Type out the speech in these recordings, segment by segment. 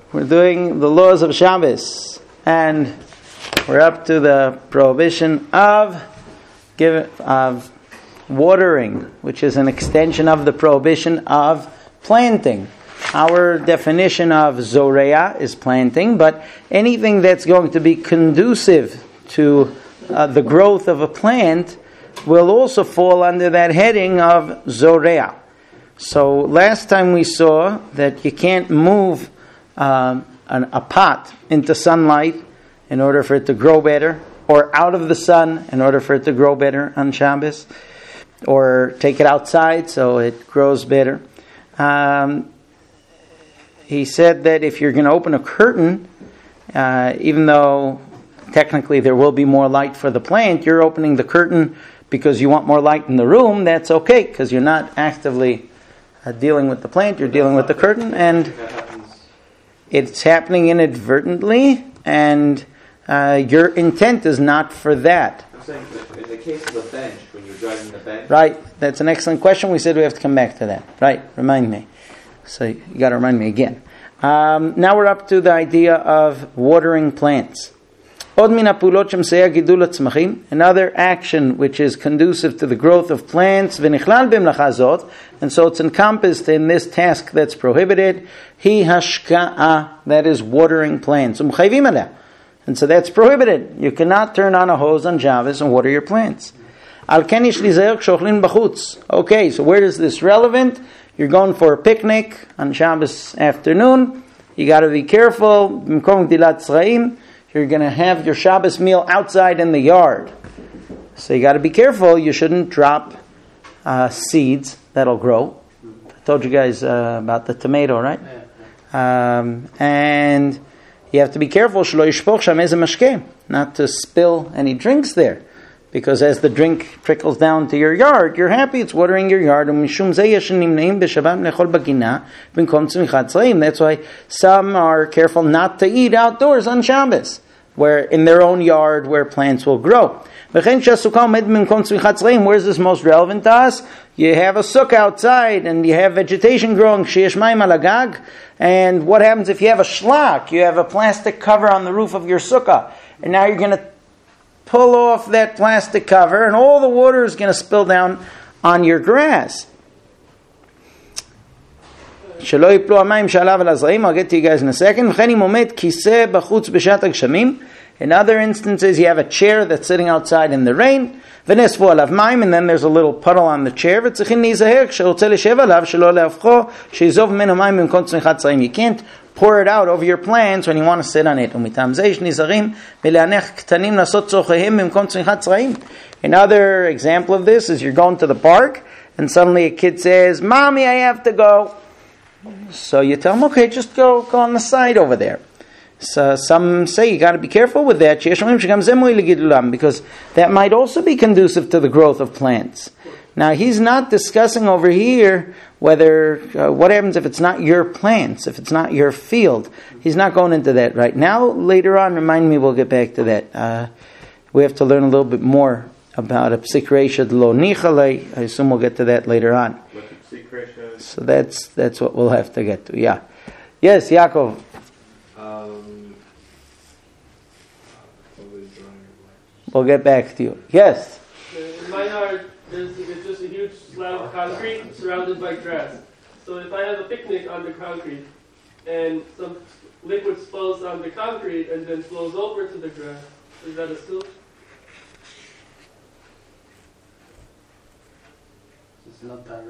We're doing the laws of Shabbos, and we're up to the prohibition of watering, which is an extension of the prohibition of planting. Our definition of zorea is planting, but anything that's going to be conducive to the growth of a plant will also fall under that heading of zorea. So last time we saw that you can't move a pot into sunlight in order for it to grow better, or out of the sun in order for it to grow better on Shabbos, or take it outside so it grows better. He said that if you're going to open a curtain, even though technically there will be more light for the plant, you're opening the curtain because you want more light in the room. That's okay, because you're not actively dealing with the plant, you're dealing with the curtain, and it's happening inadvertently, and your intent is not for that. I'm saying that in the case of the bench, when you're driving the bench... Right, that's an excellent question. We said we have to come back to that. Right, remind me. So you got to remind me again. Now we're up to the idea of watering plants. Another action which is conducive to the growth of plants, and so it's encompassed in this task that's prohibited. That is watering plants. And so that's prohibited. You cannot turn on a hose on Shabbos and water your plants. Okay, so where is this relevant? You're going for a picnic on Shabbos afternoon. You got to be careful. You're going to have your Shabbos meal outside in the yard. So you got to be careful. You shouldn't drop seeds that'll grow. I told you guys about the tomato, right? And you have to be careful not to spill any drinks there. Because as the drink trickles down to your yard, you're happy it's watering your yard. That's why some are careful not to eat outdoors on Shabbos, where in their own yard where plants will grow. Where is this most relevant to us? You have a sukkah outside and you have vegetation growing. And what happens if you have a shlak? You have a plastic cover on the roof of your sukkah. And now you're going to pull off that plastic cover, and all the water is going to spill down on your grass. I'll get to you guys in a second. In other instances, you have a chair that's sitting outside in the rain, and then there's a little puddle on the chair. You can't pour it out over your plants when you want to sit on it. Another example of this is you're going to the park and suddenly a kid says, "Mommy, I have to go." So you tell him, "Okay, just go on the side over there." So some say you got to be careful with that, because that might also be conducive to the growth of plants. Now, he's not discussing over here whether what happens if it's not your plants, if it's not your field. He's not going into that right now. Later on, remind me, we'll get back to that. We have to learn a little bit more about a psik reisha lo nichale. I assume we'll get to that later on. So that's what we'll have to get to. Yeah. Yes, Yaakov. We'll get back to you. Yes. In my yard, it's just a huge slab of concrete surrounded by grass. So if I have a picnic on the concrete and some liquid spills on the concrete and then flows over to the grass, is that a still? It's not directly.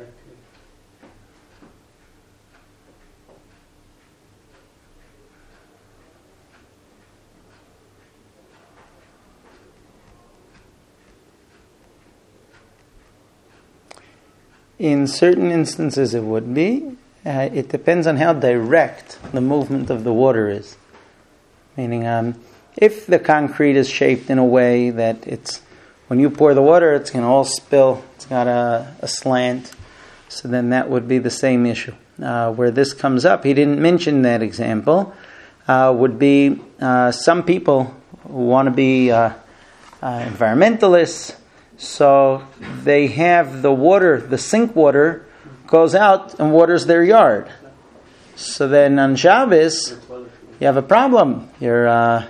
In certain instances it would be. It depends on how direct the movement of the water is. Meaning, if the concrete is shaped in a way that it's, when you pour the water, it's going to all spill. It's got a slant. So then that would be the same issue. Where this comes up, he didn't mention that example, would be some people who want to be environmentalists. So they have the water, the sink water, goes out and waters their yard. So then on Shabbos, you have a problem. You're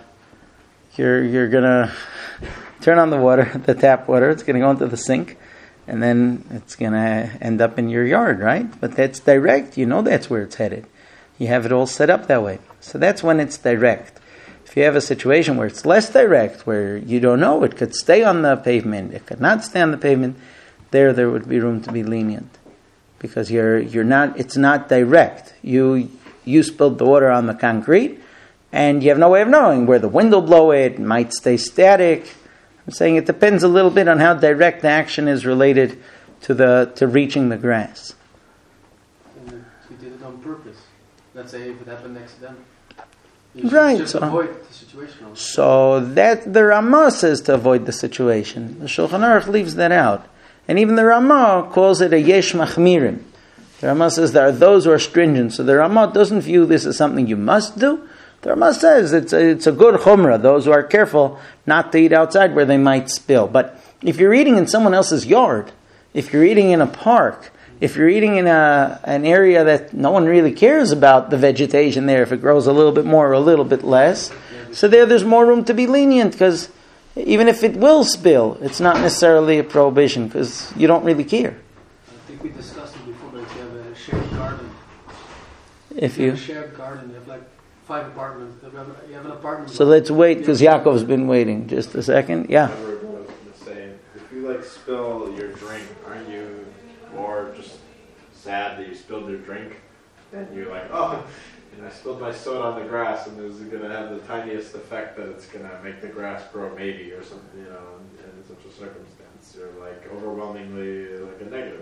gonna turn on the water, the tap water. It's gonna go into the sink, and then it's gonna end up in your yard, right? But that's direct. You know that's where it's headed. You have it all set up that way. So that's when it's direct. If you have a situation where it's less direct, where you don't know, it could stay on the pavement, it could not stay on the pavement, there would be room to be lenient. Because it's not direct. You spilled the water on the concrete, and you have no way of knowing where the wind will blow it. It might stay static. I'm saying it depends a little bit on how direct the action is related to reaching the grass. And you did it on purpose. Let's say if it happened accidentally. Right. Just avoid the situation. So that the Ramah says to avoid the situation. The Shulchan Aruch leaves that out. And even the Ramah calls it a yesh machmirim. The Ramah says there are those who are stringent. So the Ramah doesn't view this as something you must do. The Ramah says it's a good chumrah, those who are careful not to eat outside where they might spill. But if you're eating in someone else's yard, if you're eating in a park, if you're eating in an area that no one really cares about the vegetation there, if it grows a little bit more or a little bit less, so there's more room to be lenient, because even if it will spill, it's not necessarily a prohibition, because you don't really care. I think we discussed it before, but if you have a shared garden. If you you have a shared garden, you have like 5 apartments. You have an apartment. So let's wait, because Yaakov's been waiting. Just a second. Yeah. If you like spill your drink, aren't you more just sad that you spilled your drink? And you're like, oh, I spilled my soda on the grass, and this is going to have the tiniest effect that it's going to make the grass grow, maybe, or something, in such a circumstance. You're like overwhelmingly like a negative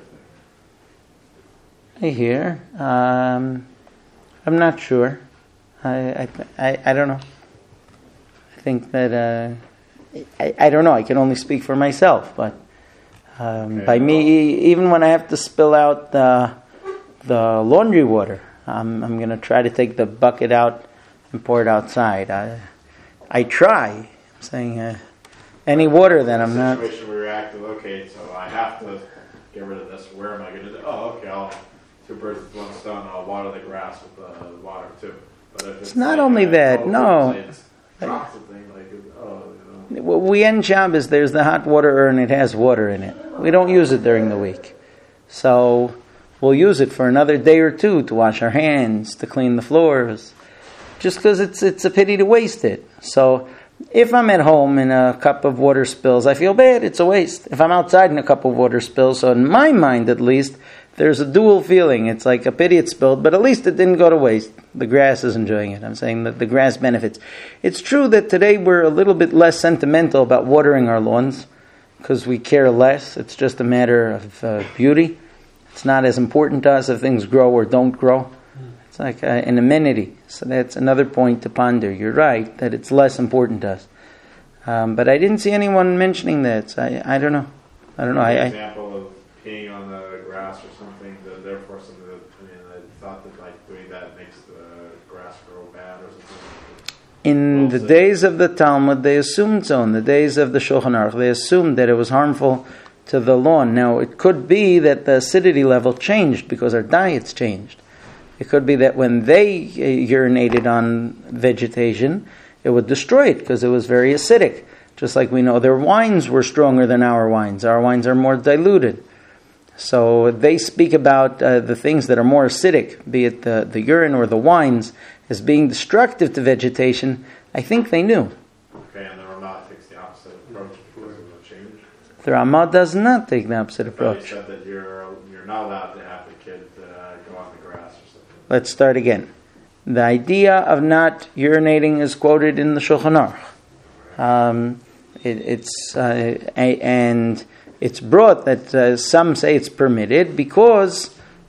thing. I hear. I'm not sure. I don't know. I think that I don't know. I can only speak for myself, but by me, even when I have to spill out the laundry water, I'm going to try to take the bucket out and pour it outside. I try. I'm saying any water that I'm not. Situation where you're active. Okay, so I have to get rid of this. Where am I going to do? Oh, okay. I'll 2 birds with 1 stone. I'll water the grass with the water too. But if it's not like only that. No. We end Shabbos, there's the hot water urn, it has water in it. We don't use it during the week. So we'll use it for another day or 2 to wash our hands, to clean the floors, just because it's a pity to waste it. So if I'm at home and a cup of water spills, I feel bad, it's a waste. If I'm outside and a cup of water spills, so in my mind at least, there's a dual feeling. It's like a pity it spilled, but at least it didn't go to waste. The grass is enjoying it. I'm saying that the grass benefits. It's true that today we're a little bit less sentimental about watering our lawns because we care less. It's just a matter of beauty. It's not as important to us if things grow or don't grow. It's like an amenity. So that's another point to ponder. You're right that it's less important to us. But I didn't see anyone mentioning that. So I don't know. Example of peeing on the grass or something. Therefore, I thought that like doing that makes the grass grow bad or something. In the days of the Talmud, they assumed so. In the days of the Shulchan Aruch, they assumed that it was harmful to the lawn. Now, it could be that the acidity level changed because our diets changed. It could be that when they urinated on vegetation, it would destroy it because it was very acidic. Just like we know their wines were stronger than our wines. Our wines are more diluted. So they speak about the things that are more acidic, be it the urine or the wines, as being destructive to vegetation. I think they knew. Okay, and the Ramah takes the opposite approach because of the change? The Ramah does not take the opposite approach. You said that you're not allowed to have the kid go on the grass or something. Let's start again. The idea of not urinating is quoted in the Shulchan Aruch. It's brought that some say it's permitted because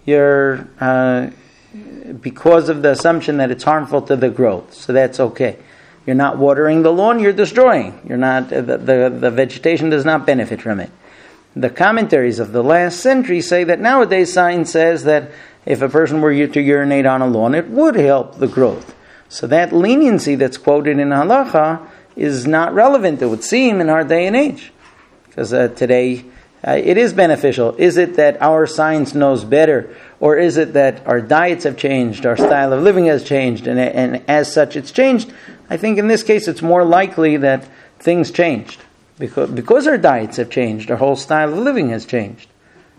because of the assumption that it's harmful to the growth. So that's okay. You're not watering the lawn, you're destroying. You're not the vegetation does not benefit from it. The commentaries of the last century say that nowadays science says that if a person were to urinate on a lawn, it would help the growth. So that leniency that's quoted in halacha is not relevant, it would seem, in our day and age. Because today, it is beneficial. Is it that our science knows better, Or is it that our diets have changed, our style of living has changed, and as such it's changed? I think in this case it's more likely that things changed. Because our diets have changed, our whole style of living has changed.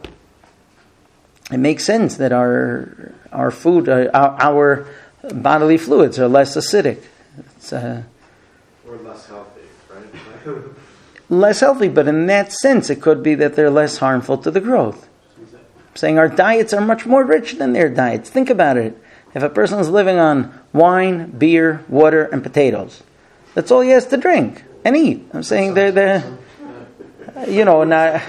It makes sense that our food, our bodily fluids are less acidic. It's, or less healthy, right? less healthy, but in that sense it could be that they're less harmful to the growth. Saying our diets are much more rich than their diets. Think about it. If a person is living on wine, beer, water, and potatoes, that's all he has to drink and eat. I'm saying they're not.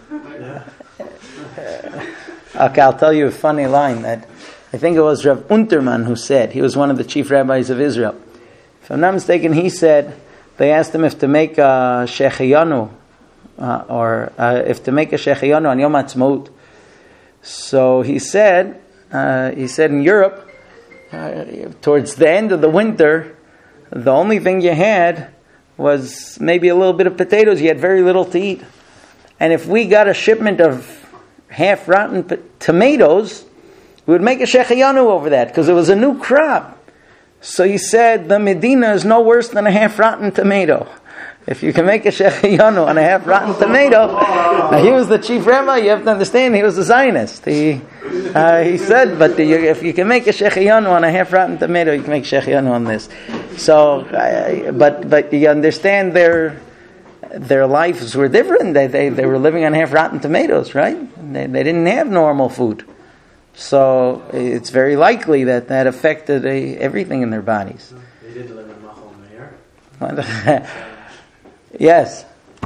Okay, I'll tell you a funny line that I think it was Rav Unterman who said. He was one of the chief rabbis of Israel. If I'm not mistaken, he said they asked him if to make a shechiyanu or if to make a shechiyanu on Yom Ha'atzmaut. So he said in Europe, towards the end of the winter, the only thing you had was maybe a little bit of potatoes. You had very little to eat. And if we got a shipment of half-rotten tomatoes, we would make a shechiyanu over that because it was a new crop. So he said the Medina is no worse than a half-rotten tomato. If you can make a shechiyanu on a half-rotten tomato, now he was the chief rabbi, you have to understand, he was a Zionist. He said, but if you can make a shechiyanu on a half-rotten tomato, you can make shechiyanu on this. So, but you understand their lives were different. They were living on half-rotten tomatoes, right? They didn't have normal food. So it's very likely that affected everything in their bodies. They did live in Machal Meir. Yes.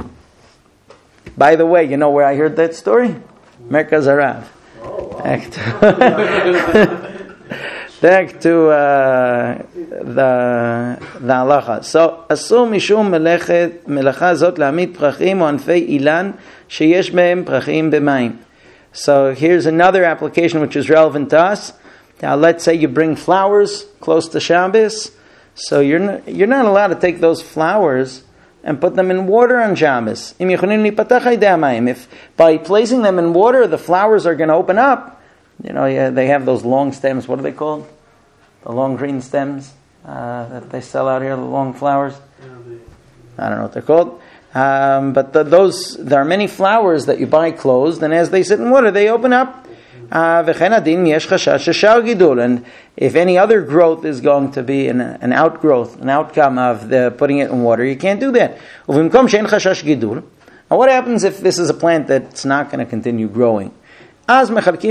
By the way, you know where I heard that story? Merkaz Harav. Back to the halacha. So, asur mishum melacha zot la'amid prachim o anfei ilan sheyesh behem prachim b'mayim. So here's another application which is relevant to us. Now, let's say you bring flowers close to Shabbos. So you're not allowed to take those flowers and put them in water on Shabbos. If by placing them in water, the flowers are going to open up. They have those long stems. What are they called? The long green stems that they sell out here, the long flowers. I don't know what they're called. But there are many flowers that you buy closed, and as they sit in water, they open up. And if any other growth is going to be an outgrowth, an outcome of the putting it in water, you can't do that. Now what happens if this is a plant that's not going to continue growing? So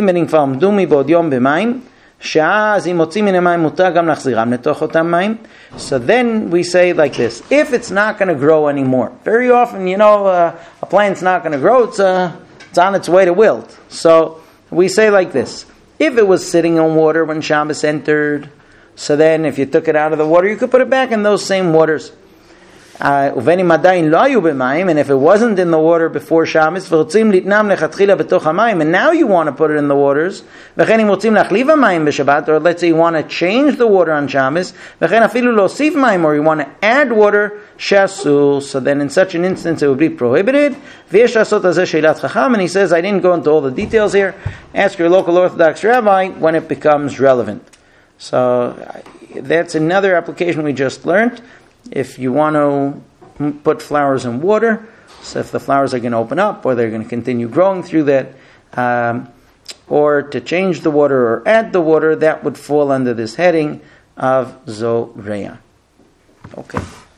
then we say like this: if it's not going to grow anymore, very often, a plant's not going to grow, it's on its way to wilt. So we say like this: if it was sitting on water when Shabbos entered, so then if you took it out of the water, you could put it back in those same waters. And if it wasn't in the water before Shabbos, and now you want to put it in the waters, or let's say you want to change the water on Shabbos, or you want to add water, so then in such an instance it would be prohibited. And he says, I didn't go into all the details here. Ask your local Orthodox rabbi when it becomes relevant. So that's another application we just learned. If you want to put flowers in water, so if the flowers are going to open up or they're going to continue growing through that, or to change the water or add the water, that would fall under this heading of Zoreya. Okay.